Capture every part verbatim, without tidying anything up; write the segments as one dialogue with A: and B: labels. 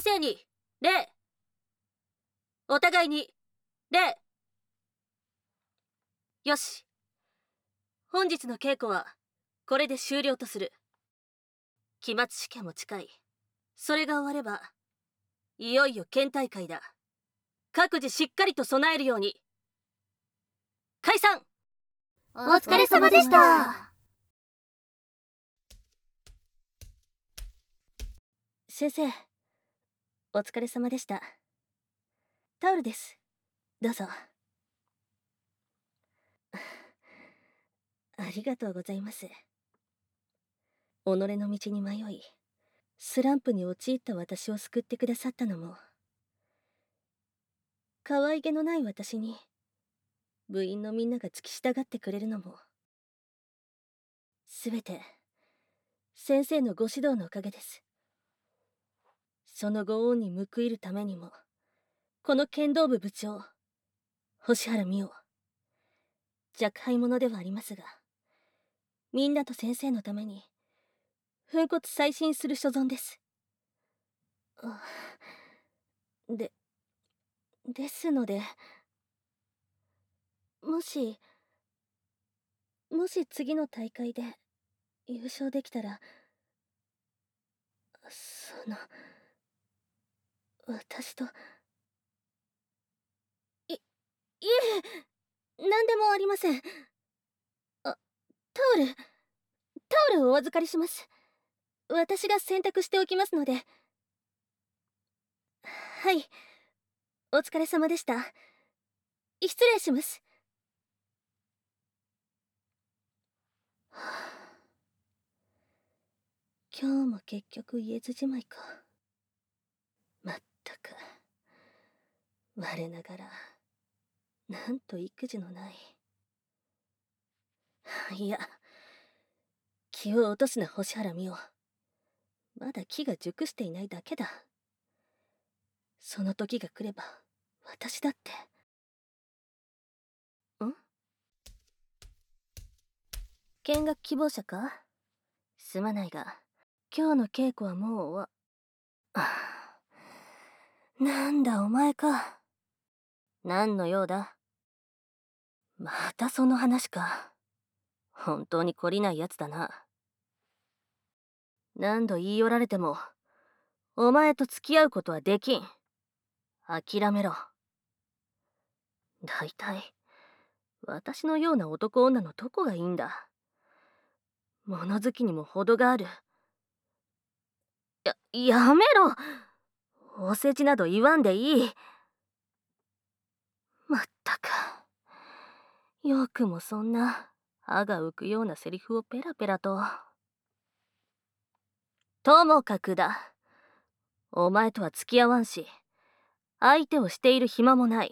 A: 生に礼。お互いに礼。よし、本日の稽古はこれで終了とする。期末試験も近い。それが終わればいよいよ県大会だ。各自しっかりと備えるように。解散。
B: お疲れ様でした。
A: 先生、お疲れ様でした。タオルです。どうぞ。ありがとうございます。己の道に迷い、スランプに陥った私を救ってくださったのも、可愛げのない私に部員のみんなが付き従ってくれるのも、すべて先生のご指導のおかげです。そのご恩に報いるためにも、この剣道部部長星原美桜、若輩者ではありますが、みんなと先生のために粉骨砕身する所存です。あ、でですので、もしもし次の大会で優勝できたら、その私といいえ、何でもありません。あ、タオルタオルをお預かりします。私が洗濯しておきますので。はい、お疲れ様でした。失礼します。はあ、今日も結局言えずじまいか。まったく、我ながらなんと育児のない。いや、気を落とすな星原美桜。まだ木が熟していないだけだ。その時が来れば私だって。ん？見学希望者か？すまないが、今日の稽古はもう終わなんだお前か。何の用だ？またその話か。本当に懲りないやつだな。何度言い寄られても、お前と付き合うことはできん。諦めろ。だいたい、私のような男女のどこがいいんだ。物好きにも程がある。や、やめろ。お世辞など言わんでいい。まったく。よくもそんな歯が浮くようなセリフをペラペラと。ともかくだ。お前とは付き合わんし、相手をしている暇もない。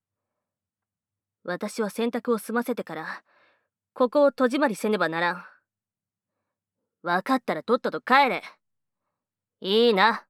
A: 私は洗濯を済ませてからここを戸締まりせねばならん。分かったらとっとと帰れ。いいな。